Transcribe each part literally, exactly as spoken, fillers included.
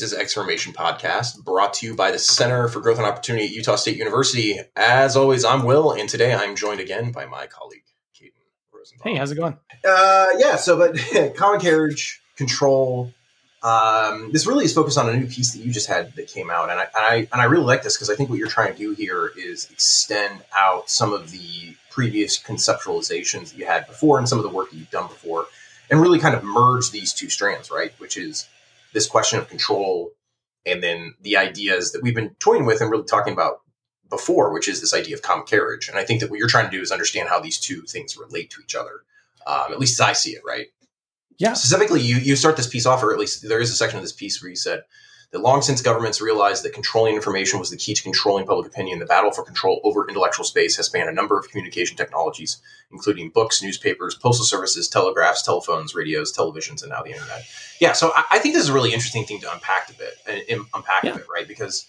This is Exformation Podcast, brought to you by the Center for Growth and Opportunity at Utah State University. As always, I'm Will, and today I'm joined again by my colleague, Caden Rosenthal. Hey, how's it going? Uh, yeah, so but common carriage, control, um, this really is focused on a new piece that you just had that came out, and I, and I, and I really like this because I think what you're trying to do here is extend out some of the previous conceptualizations that you had before and some of the work that you've done before, and really kind of merge these two strands, right, which is this question of control, and then the ideas that we've been toying with and really talking about before, which is this idea of common carriage. And I think that what you're trying to do is understand how these two things relate to each other, um, at least as I see it, right? Yeah. Specifically, you you start this piece off, or at least there is a section of this piece where you said that long since governments realized that controlling information was the key to controlling public opinion, the battle for control over intellectual space has spanned a number of communication technologies, including books, newspapers, postal services, telegraphs, telephones, radios, televisions, and now the internet. Yeah, so I, I think this is a really interesting thing to unpack a bit, and, and unpack yeah. a bit, right? Because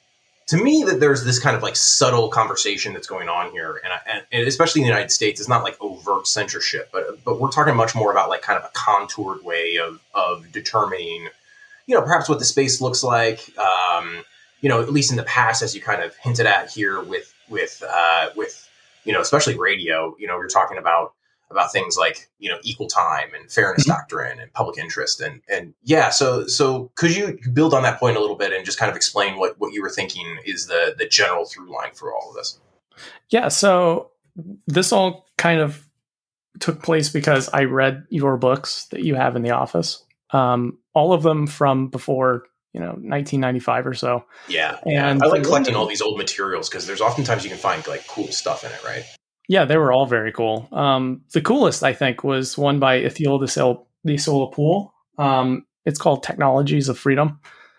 to me, that there's this kind of like subtle conversation that's going on here, and, I, and especially in the United States, it's not like overt censorship, but but we're talking much more about like kind of a contoured way of of determining, you know, perhaps what the space looks like, um, you know, at least in the past, as you kind of hinted at here with, with, uh, with, you know, especially radio, you know, we're talking about, about things like, you know, equal time and fairness Mm-hmm. doctrine and public interest. And, and yeah, so, so could you build on that point a little bit and just kind of explain what, what you were thinking is the, the general through line for all of this? Yeah. So this all kind of took place because I read your books that you have in the office. Um, all of them from before, you know, nineteen ninety-five or so. Yeah. And I like collecting all these old materials because there's oftentimes you can find like cool stuff in it, right? Yeah, they were all very cool. Um, the coolest, I think, was one by Ithiel de Sola Pool. Um, it's called Technologies of Freedom.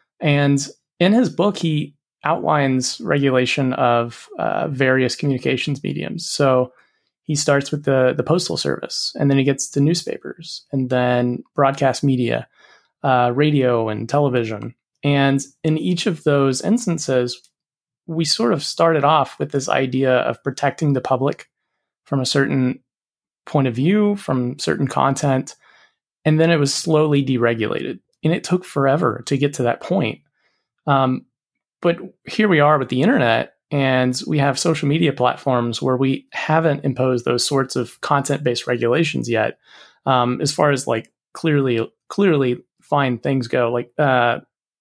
And in his book, he outlines regulation of uh, various communications mediums. So he starts with the, the postal service, and then he gets to newspapers, and then broadcast media, uh, radio and television. And in each of those instances, we sort of started off with this idea of protecting the public from a certain point of view, from certain content, and then it was slowly deregulated. And it took forever to get to that point. Um, but here we are with the internet, and we have social media platforms where we haven't imposed those sorts of content-based regulations yet. Um, as far as like clearly, clearly fine things go, like uh,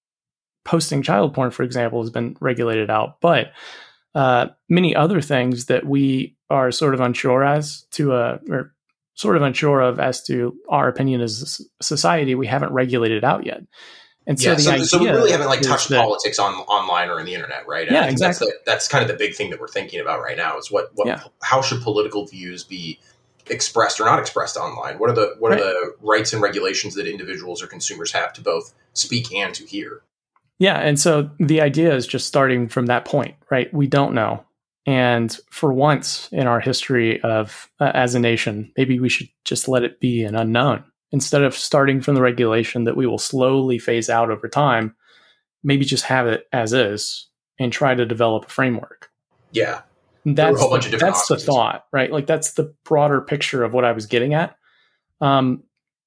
posting child porn, for example, has been regulated out, but uh, many other things that we are sort of unsure as to, uh, or sort of unsure of as to our opinion as a society, we haven't regulated out yet. And so, yeah, the so, idea so we really haven't like touched that, politics on online or in the internet, right? And yeah, I think exactly. That's, the, that's kind of the big thing that we're thinking about right now is what, what, yeah. how should political views be expressed or not expressed online? What are the, what right. are the rights and regulations that individuals or consumers have to both speak and to hear? Yeah, and so the idea is just starting from that point, right? We don't know, and for once in our history of uh, as a nation, maybe we should just let it be an unknown. Instead of starting from the regulation that we will slowly phase out over time, maybe just have it as is and try to develop a framework. Yeah. That's, the, that's the thought, right? Like that's the broader picture of what I was getting at. Um,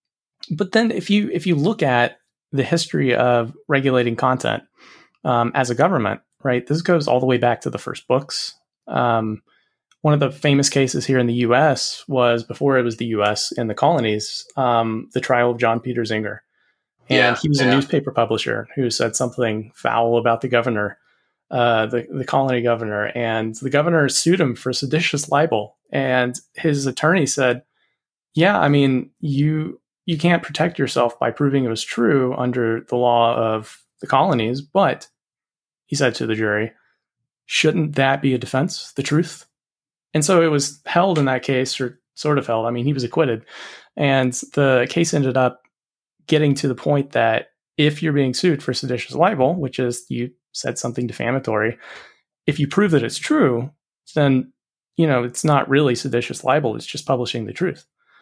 but then if you if you look at the history of regulating content um, as a government, right, this goes all the way back to the first books. Um, One of the famous cases here in the U S was before it was the U S in the colonies, um, the trial of John Peter Zenger. And yeah, he was yeah. a newspaper publisher who said something foul about the governor, uh, the, the colony governor. And the governor sued him for seditious libel. And his attorney said, yeah, I mean, you you can't protect yourself by proving it was true under the law of the colonies. But, he said to the jury, shouldn't that be a defense, the truth? And so it was held in that case, or sort of held. I mean, he was acquitted. And the case ended up getting to the point that if you're being sued for seditious libel, which is you said something defamatory, if you prove that it's true, then, you know, it's not really seditious libel. It's just publishing the truth.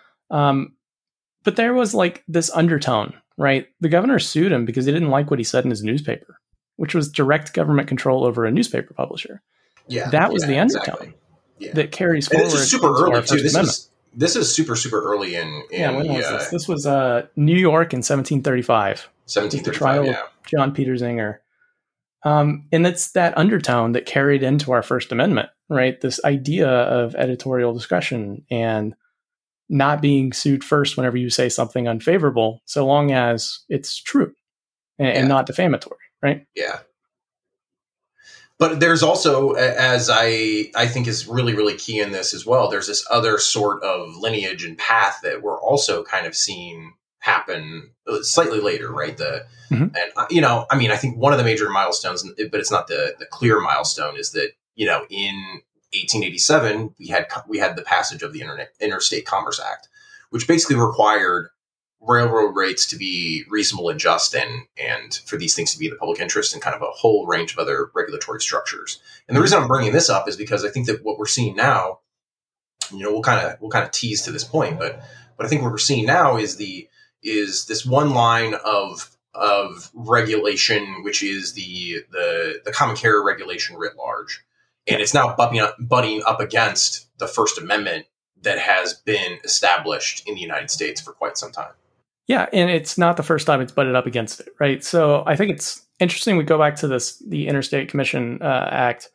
Um, but there was like this undertone, right? The governor sued him because he didn't like what he said in his newspaper, which was direct government control over a newspaper publisher. Yeah, that was yeah, the undertone. Exactly. Yeah. That carries and forward. This is super early too. This Amendment. is this is super super early in. in yeah, when was the, this? This was uh, New York in seventeen thirty-five. seventeen thirty-five. The trial yeah. of John Peter Singer. Um, and it's that undertone that carried into our First Amendment, right? This idea of editorial discretion and not being sued first whenever you say something unfavorable, so long as it's true and, Yeah. and not defamatory, right? Yeah. But there's also, as I I think is really, really key in this as well, there's this other sort of lineage and path that we're also kind of seeing happen slightly later, right? The Mhm. and you know, I mean, I think one of the major milestones, but it's not the the clear milestone, is that you know in eighteen eighty-seven we had we had the passage of the Internet Interstate Commerce Act, which basically required railroad rates to be reasonable and just, and and for these things to be in the public interest, and kind of a whole range of other regulatory structures. And the reason I'm bringing this up is because I think that what we're seeing now, you know, we'll kind of we'll kind of tease to this point, but but I think what we're seeing now is the is this one line of of regulation, which is the the the common carrier regulation writ large, and it's now butting up, butting up against the First Amendment that has been established in the United States for quite some time. Yeah, and it's not the first time it's butted up against it, right? So I think it's interesting. We go back to this, the Interstate Commission uh, Act,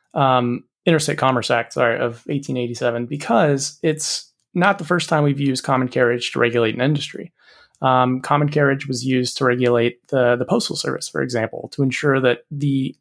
um, Interstate Commerce Act, sorry, of eighteen eighty-seven, because it's not the first time we've used common carriage to regulate an industry. Um, common carriage was used to regulate the, the Postal Service, for example, to ensure that the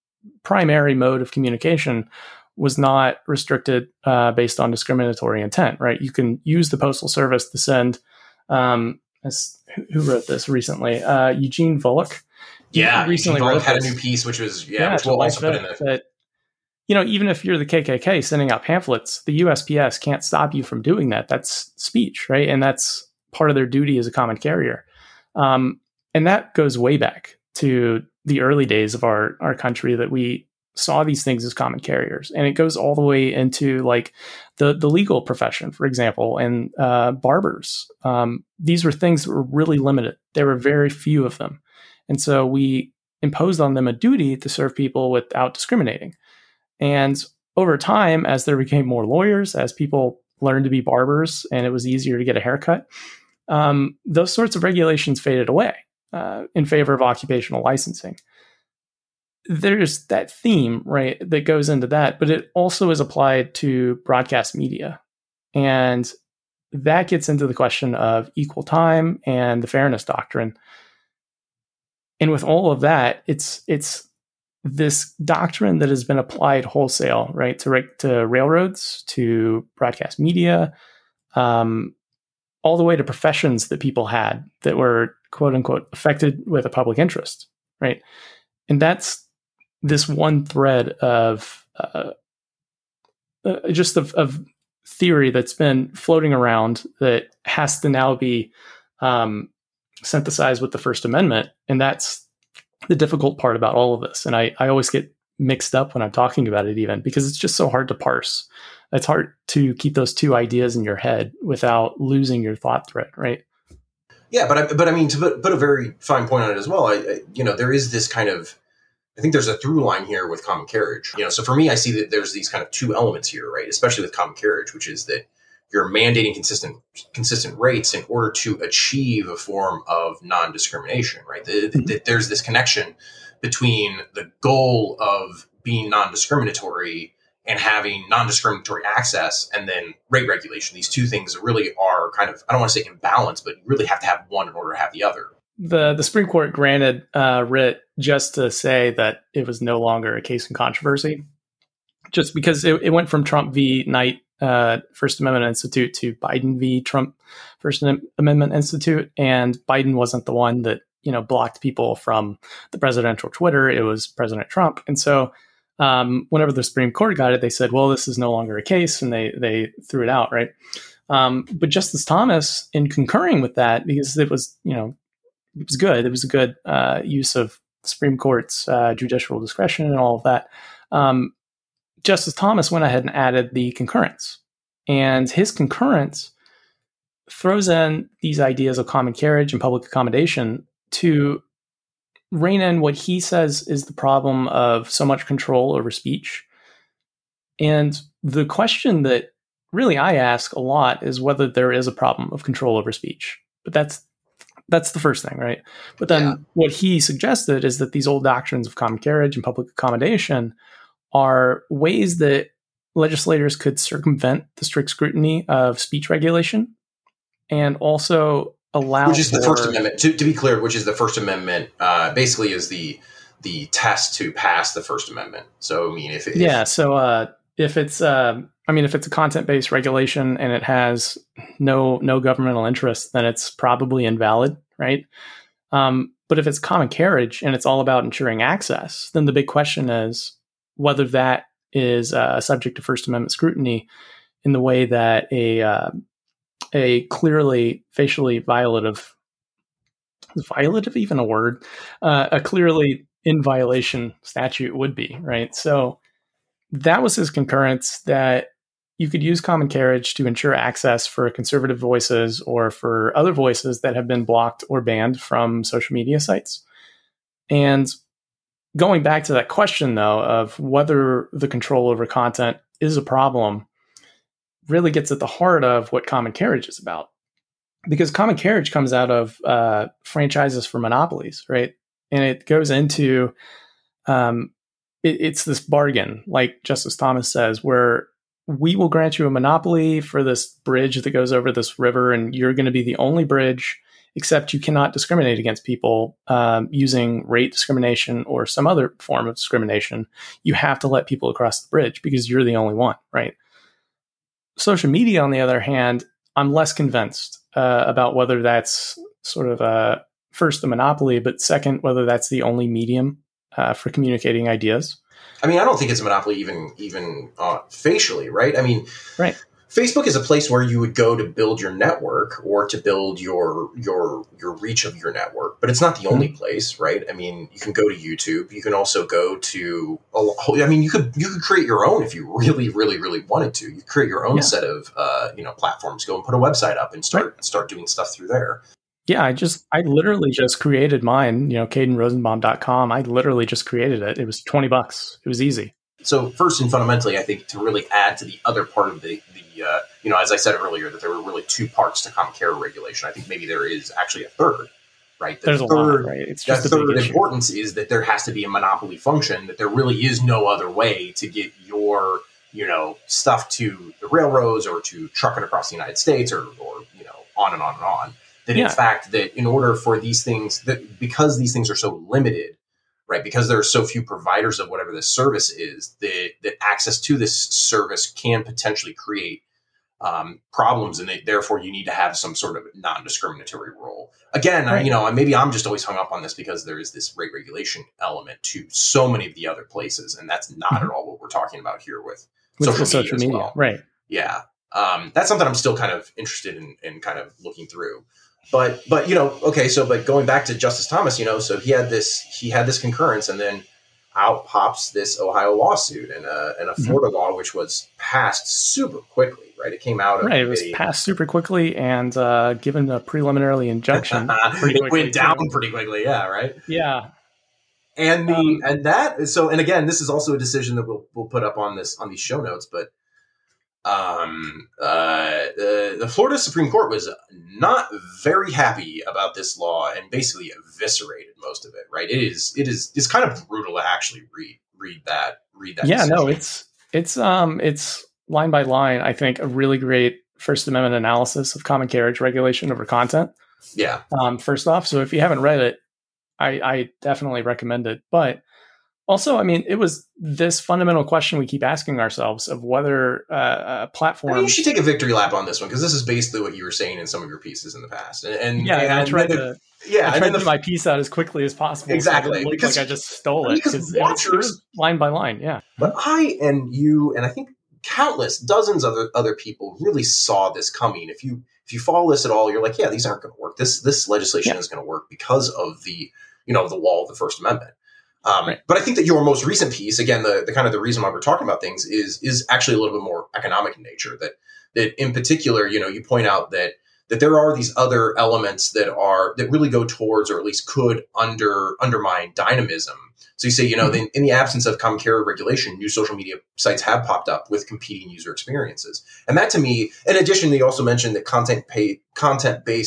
primary mode of communication was not restricted uh, based on discriminatory intent, right? You can use the Postal Service to send, um, as, who wrote this recently? Uh, Eugene Volokh. Yeah, he recently Eugene Volokh wrote had this. a new piece, which was, yeah, yeah which we'll July also put in fifth, the... that, you know, even if you're the K K K sending out pamphlets, the U S P S can't stop you from doing that. That's speech, right? And that's part of their duty as a common carrier. Um, and that goes way back to the early days of our, our country, that we saw these things as common carriers. And it goes all the way into like the, the legal profession, for example, and uh, barbers. Um, these were things that were really limited. There were very few of them. And so we imposed on them a duty to serve people without discriminating. And over time, as there became more lawyers, as people learned to be barbers and it was easier to get a haircut, um, those sorts of regulations faded away uh, in favor of occupational licensing. There's that theme, right, that goes into that, but it also is applied to broadcast media. And that gets into the question of equal time and the fairness doctrine. And with all of that, it's it's this doctrine that has been applied wholesale, right, to, to railroads, to broadcast media, um, all the way to professions that people had that were, quote unquote, affected with a public interest, right? And that's this one thread of uh, uh, just of, of theory that's been floating around that has to now be um, synthesized with the First Amendment. And that's the difficult part about all of this. And I, I always get mixed up when I'm talking about it, even because it's just so hard to parse. It's hard to keep those two ideas in your head without losing your thought thread, right? Yeah, but I, but I mean, to put, put a very fine point on it as well, I, I, you know, there is this kind of, I think there's a through line here with common carriage. You know, so for me, I see that there's these kind of two elements here, right? Especially with common carriage, which is that you're mandating consistent consistent rates in order to achieve a form of non-discrimination, right? That the, the, there's this connection between the goal of being non-discriminatory and having non-discriminatory access, and then rate regulation. These two things really are kind of, I don't want to say imbalanced, but you really have to have one in order to have the other. The the Supreme Court granted uh, writ just to say that it was no longer a case in controversy, just because it, it went from Trump v. Knight uh, First Amendment Institute to Biden v. Trump First Amendment Institute, and Biden wasn't the one that, you know, blocked people from the presidential Twitter. It was President Trump, and so um, whenever the Supreme Court got it, they said, "Well, this is no longer a case," and they they threw it out, right? Um, but Justice Thomas, in concurring with that, because it was, you know, it was good. It was a good uh, use of the Supreme Court's uh, judicial discretion and all of that. Um, Justice Thomas went ahead and added the concurrence. And his concurrence throws in these ideas of common carriage and public accommodation to rein in what he says is the problem of so much control over speech. And the question that really I ask a lot is whether there is a problem of control over speech. But that's That's the first thing, right? But then Yeah. what he suggested is that these old doctrines of common carriage and public accommodation are ways that legislators could circumvent the strict scrutiny of speech regulation and also allow Which is for, the First Amendment. To, to be clear, which is the First Amendment, uh, basically is the the test to pass the First Amendment. So, I mean, if, if yeah, so uh, if it's uh, I mean, if it's a content-based regulation and it has no no governmental interest, then it's probably invalid, right? Um, but if it's common carriage and it's all about ensuring access, then the big question is whether that is uh, subject to First Amendment scrutiny in the way that a uh, a clearly facially violative, is violative even a word, uh, a clearly in violation statute would be, right? So that was his concurrence, that you could use common carriage to ensure access for conservative voices or for other voices that have been blocked or banned from social media sites. And going back to that question, though, of whether the control over content is a problem, really gets at the heart of what common carriage is about. Because common carriage comes out of uh, franchises for monopolies, right? And it goes into, um, it, it's this bargain, like Justice Thomas says, where we will grant you a monopoly for this bridge that goes over this river, and you're going to be the only bridge, except you cannot discriminate against people um, using rate discrimination or some other form of discrimination. You have to let people across the bridge because you're the only one, right? Social media, on the other hand, I'm less convinced uh, about whether that's sort of a first a monopoly, but second, whether that's the only medium uh, for communicating ideas. I mean, I don't think it's a monopoly even even uh, facially, right? I mean, right. Facebook is a place where you would go to build your network or to build your your your reach of your network, but it's not the only mm-hmm. place, right? I mean, you can go to YouTube. You can also go to. I mean, you could you could create your own if you really, really, really wanted to. You create your own yeah. set of uh, you know platforms. Go and put a website up and start right. start doing stuff through there. Yeah, I just, I literally just created mine, you know, Caden Rosenbaum dot com. I literally just created it. It was twenty bucks. It was easy. So first and fundamentally, I think to really add to the other part of the, the uh, you know, as I said earlier, that there were really two parts to common carriage regulation. I think maybe there is actually a third, right? The There's third, a lot, right? It's just the third importance is that there has to be a monopoly function, that there really is no other way to get your, you know, stuff to the railroads or to truck it across the United States or, or you know, on and on and on. That yeah. in fact, that in order for these things, that because these things are so limited, right, because there are so few providers of whatever this service is, that, that access to this service can potentially create um, problems, and they, therefore you need to have some sort of non-discriminatory role. Again, right. I, you know, maybe I'm just always hung up on this because there is this rate regulation element to so many of the other places, and that's not mm-hmm. at all what we're talking about here with, with social, media, social media as well. Right? Yeah, um, that's something I'm still kind of interested in, in kind of looking through. But, but, you know, okay. So, but going back to Justice Thomas, you know, so he had this, he had this concurrence, and then out pops this Ohio lawsuit and a, and a Florida mm-hmm. law, which was passed super quickly, right? It came out of right. It was passed super quickly and uh, given a preliminary injunction. Pretty it went down too. pretty quickly. Yeah. Right. Yeah. And the, um, and that, so, and again, this is also a decision that we'll, we'll put up on this, on these show notes, but Um, uh, the, the Florida Supreme Court was not very happy about this law and basically eviscerated most of it. Right? It is, it is, it's kind of brutal to actually read, read that, read that. Yeah, decision. no, it's, it's, um, it's line by line, I think, a really great First Amendment analysis of common carriage regulation over content. Yeah. Um, first off, so if you haven't read it, I, I definitely recommend it. But also, I mean, it was this fundamental question we keep asking ourselves of whether uh, a platform. I mean, you should take a victory lap on this one because this is basically what you were saying in some of your pieces in the past. And, and yeah, and I tried to. The, yeah, I tried to get my piece out as quickly as possible. Exactly, so it because like I just stole it because it, watchers, it was line by line. Yeah, but I and you and I think countless dozens of other other people really saw this coming. If you if you follow this at all, you're like, yeah, these aren't going to work. This this legislation yeah. is going to work because of the you know the wall of the First Amendment. Um, right. But I think that your most recent piece, again, the, the kind of the reason why we're talking about things is is actually a little bit more economic in nature. That that in particular, you know, you point out that that there are these other elements that are that really go towards, or at least could under undermine dynamism. So you say, you know, mm-hmm. in, in the absence of common carriage regulation, new social media sites have popped up with competing user experiences, and that to me, in addition, you also mentioned that content pay content based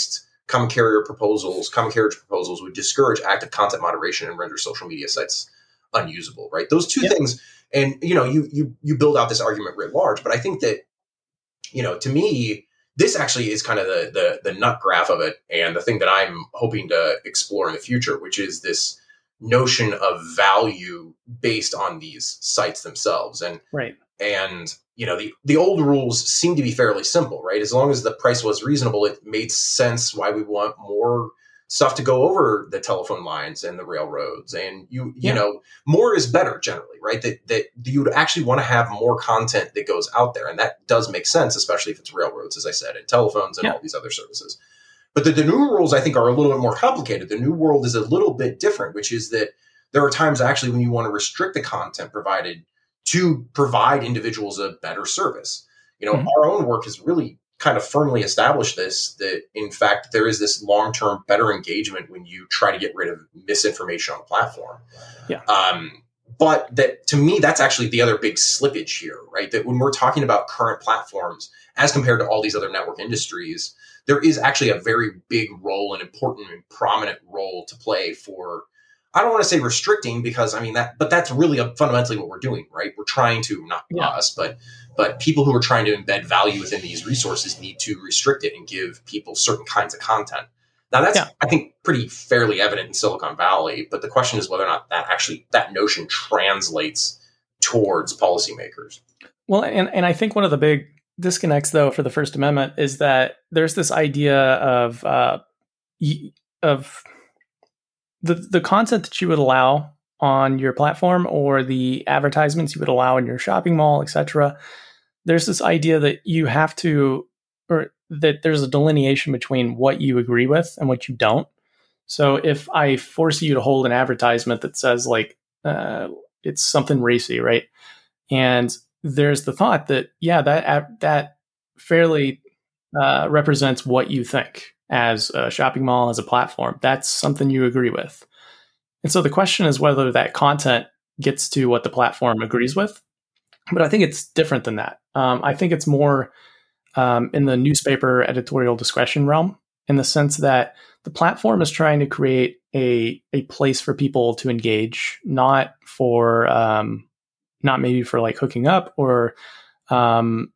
common carrier proposals, common carriage proposals would discourage active content moderation and render social media sites unusable, right? Those two Yep. things. And, you know, you, you, you build out this argument writ large, but I think that, you know, to me, this actually is kind of the, the, the nut graph of it. And the thing that I'm hoping to explore in the future, which is this notion of value based on these sites themselves. And, right. And, you know, the, the old rules seem to be fairly simple, right? As long as the price was reasonable, it made sense why we want more stuff to go over the telephone lines and the railroads. And, you you yeah. know, more is better generally, right? That, that you would actually want to have more content that goes out there. And that does make sense, especially if it's railroads, as I said, and telephones and yeah. all these other services. But the, the new rules, I think, are a little bit more complicated. The new world is a little bit different, which is that there are times actually when you want to restrict the content provided to provide individuals a better service. You know, mm-hmm. our own work has really kind of firmly established this, that in fact, there is this long-term better engagement when you try to get rid of misinformation on the platform. Yeah. Um, but that to me, that's actually the other big slippage here, right? That when we're talking about current platforms, as compared to all these other network industries, there is actually a very big role, an important and prominent role to play for, I don't want to say restricting, because I mean that, but that's really a, fundamentally what we're doing, right? We're trying to, not yeah. us, but but people who are trying to embed value within these resources need to restrict it and give people certain kinds of content. Now that's, yeah. I think, pretty fairly evident in Silicon Valley, but the question is whether or not that actually, that notion translates towards policymakers. Well, and, and I think one of the big disconnects, though, for the First Amendment is that there's this idea of uh, of the the content that you would allow on your platform or the advertisements you would allow in your shopping mall, et cetera. There's this idea that you have to, or that there's a delineation between what you agree with and what you don't. So if I force you to hold an advertisement that says like uh, it's something racy, right? And there's the thought that, yeah, that that fairly uh, represents what you think as a shopping mall, as a platform. That's something you agree with. And so the question is whether that content gets to what the platform agrees with. But I think it's different than that. Um, I think it's more um, in the newspaper editorial discretion realm, in the sense that the platform is trying to create a a place for people to engage, not for um, not maybe for like hooking up or um,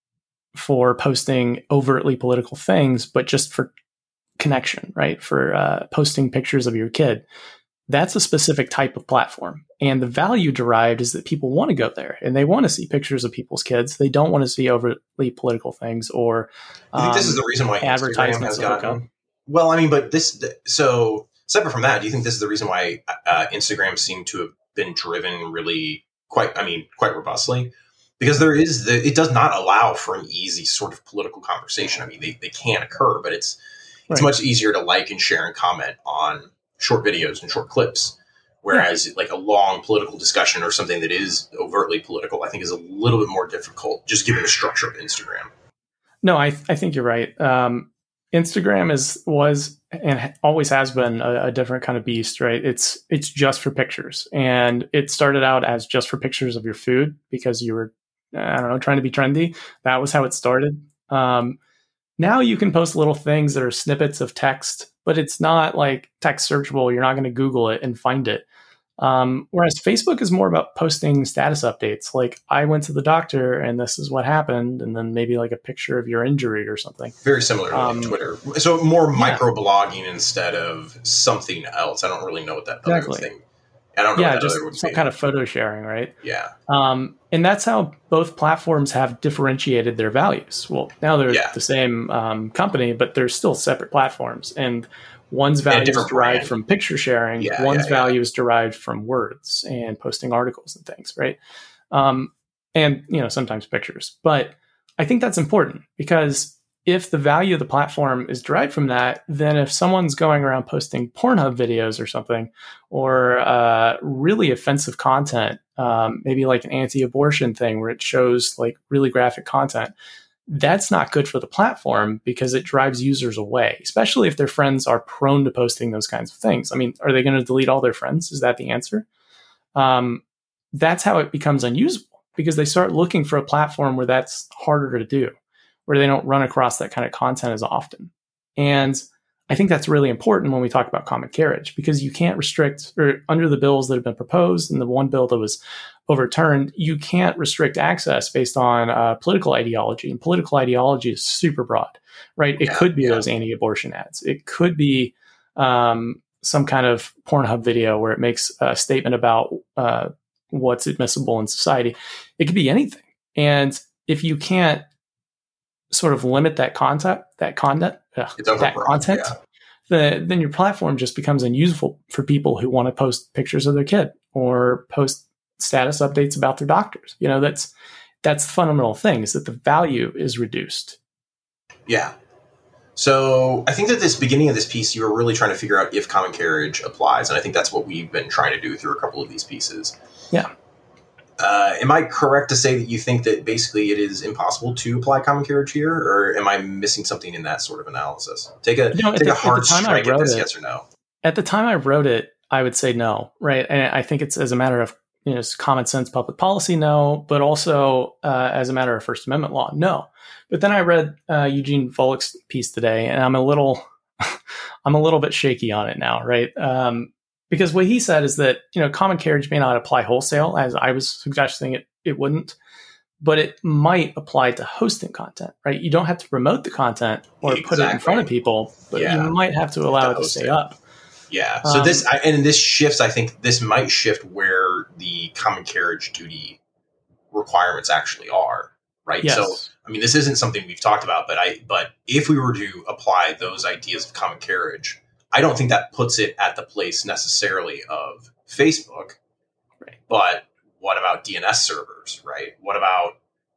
for posting overtly political things, but just for connection, right? For uh, posting pictures of your kid. That's a specific type of platform. And the value derived is that people want to go there and they want to see pictures of people's kids. They don't want to see overtly political things or um, I think this is the reason why Instagram has gotten. Well, I mean, but this, so separate from that, do you think this is the reason why uh, Instagram seemed to have been driven really quite, I mean, quite robustly? Because there is, the, it does not allow for an easy sort of political conversation. I mean, they, they can occur, but it's, it's right. much easier to like and share and comment on short videos and short clips. Whereas yeah. like a long political discussion or something that is overtly political, I think is a little bit more difficult just given the structure of Instagram. No, I I think you're right. Um, Instagram is was and always has been a, a different kind of beast, right? It's it's just for pictures, and it started out as just for pictures of your food because you were I don't know trying to be trendy. That was how it started. Um, now you can post little things that are snippets of text, but it's not like text searchable. You're not going to Google it and find it. Um, whereas Facebook is more about posting status updates. Like I went to the doctor and this is what happened. And then maybe like a picture of your injury or something. Very similar to um, like Twitter. So more micro blogging instead of something else. I don't really know what that exactly. other thing. I don't know. Yeah, what that just other would some be. kind of photo sharing, right? Yeah. Um, and that's how both platforms have differentiated their values. Well, now they're yeah. the same um, company, but they're still separate platforms. And one's value is derived brand. from picture sharing. Yeah, one's yeah, value yeah. is derived from words and posting articles and things, right? Um, and, you know, sometimes pictures. But I think that's important because if the value of the platform is derived from that, then if someone's going around posting Pornhub videos or something, or uh, really offensive content, um, maybe like an anti-abortion thing where it shows like really graphic content, that's not good for the platform because it drives users away, especially if their friends are prone to posting those kinds of things. I mean, are they going to delete all their friends? Is that the answer? Um, that's how it becomes unusable because they start looking for a platform where that's harder to do, where they don't run across that kind of content as often. And I think that's really important when we talk about common carriage, because you can't restrict, or under the bills that have been proposed and the one bill that was overturned, you can't restrict access based on uh, political ideology. And political ideology is super broad, right? It Yeah, could be yeah. those anti-abortion ads. It could be um, some kind of Pornhub video where it makes a statement about uh, what's admissible in society. It could be anything. And if you can't sort of limit that content, that content, ugh, It's that overbroad, content, yeah. the, then your platform just becomes unusable for people who want to post pictures of their kid or post status updates about their doctors. You know, that's that's the fundamental thing, is that the value is reduced. Yeah. So I think that this beginning of this piece, you were really trying to figure out if common carriage applies, and I think that's what we've been trying to do through a couple of these pieces. Yeah. Uh, am I correct to say that you think that basically it is impossible to apply common carriage here, or am I missing something in that sort of analysis? Take a You know, at take the- a hard at the time I strike at wrote this, it- yes or no. At the time I wrote it, I would say no, right? And I think it's as a matter of, you know, common sense public policy, no, but also uh, as a matter of First Amendment law, no. But then I read uh, Eugene Volok's piece today, and I'm a little, I'm a little bit shaky on it now, right? Um, because what he said is that, you know, common carriage may not apply wholesale, as I was suggesting it it wouldn't, but it might apply to hosting content, right? You don't have to promote the content or put it in Exactly. front of people, but Yeah. you might have to allow To it to host stay it. up. Yeah. So Um, this, I, and this shifts, I think this might shift where the common carriage duty requirements actually are, right? Yes. So, I mean, this isn't something we've talked about, but I, but if we were to apply those ideas of common carriage, I don't think that puts it at the place necessarily of Facebook, Right. but what about D N S servers, right? What about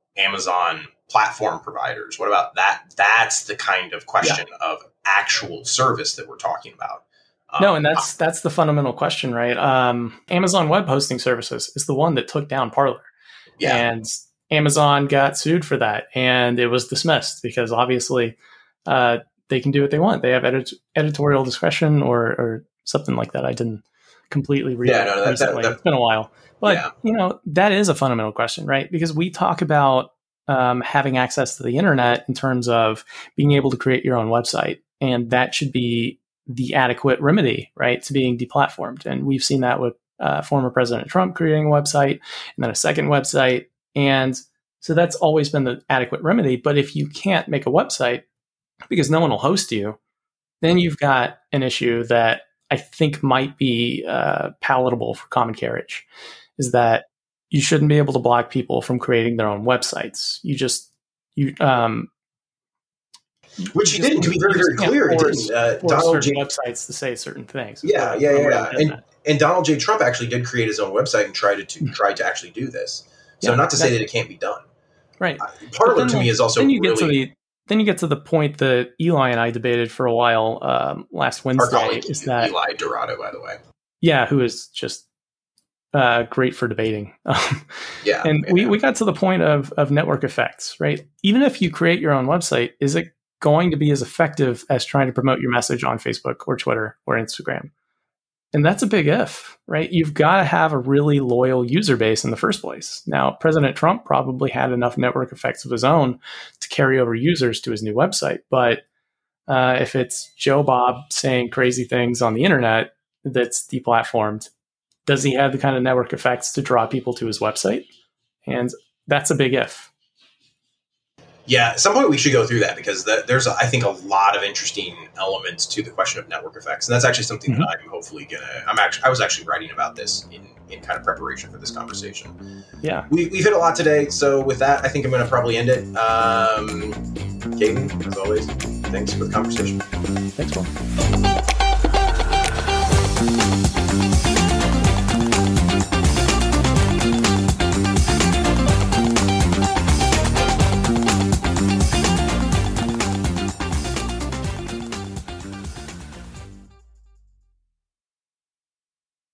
Amazon platform providers? What about that? That's the kind of question of actual service that we're talking about. Um, No, and that's that's the fundamental question, right? Um, Amazon Web Hosting Services is the one that took down Parler, yeah, and Amazon got sued for that, and it was dismissed because obviously uh, they can do what they want. They have edit- editorial discretion or, or something like that. I didn't completely read Yeah, it no, that- that- recently. that- It's been a while, but Yeah. you know that is a fundamental question, right? Because we talk about um, having access to the internet in terms of being able to create your own website, and that should be the adequate remedy, right, to being deplatformed. And we've seen that with uh, former President Trump creating a website and then a second website. And so that's always been the adequate remedy. But if you can't make a website because no one will host you, then you've got an issue that I think might be uh, palatable for common carriage, is that you shouldn't be able to block people from creating their own websites. You just, you, um, which he just- didn't. To be very, you very just can't clear, he force- didn't. Uh, force Donald J. certain websites to say certain things. Yeah, That's yeah, what I'm yeah, really yeah. getting And at. and Donald J. Trump actually did create his own website and tried to tried to actually do this. So Yeah, not to say that- that it can't be done. Right. Uh, Parler But to then, me is also then you really get to the then you get to the point that Eli and I debated for a while um, last our Wednesday. colleague Is that Eli Dorado, by the way. yeah, who is just uh, great for debating. Um, Yeah, and yeah. we, we got to the point of of network effects, right? Even if you create your own website, is it going to be as effective as trying to promote your message on Facebook or Twitter or Instagram? And that's a big if, right? You've got to have a really loyal user base in the first place. Now, President Trump probably had enough network effects of his own to carry over users to his new website. But uh, if it's Joe Bob saying crazy things on the internet that's deplatformed, does he have the kind of network effects to draw people to his website? And that's a big if. Yeah, at some point we should go through that because that, there's, a, I think, a lot of interesting elements to the question of network effects, and that's actually something Mm-hmm. that I'm hopefully gonna. I'm actually, I was actually writing about this in, in kind of preparation for this conversation. Yeah. We, we've hit a lot today, so with that, I think I'm gonna probably end it. Um, Caden, as always, thanks for the conversation. Thanks, Will.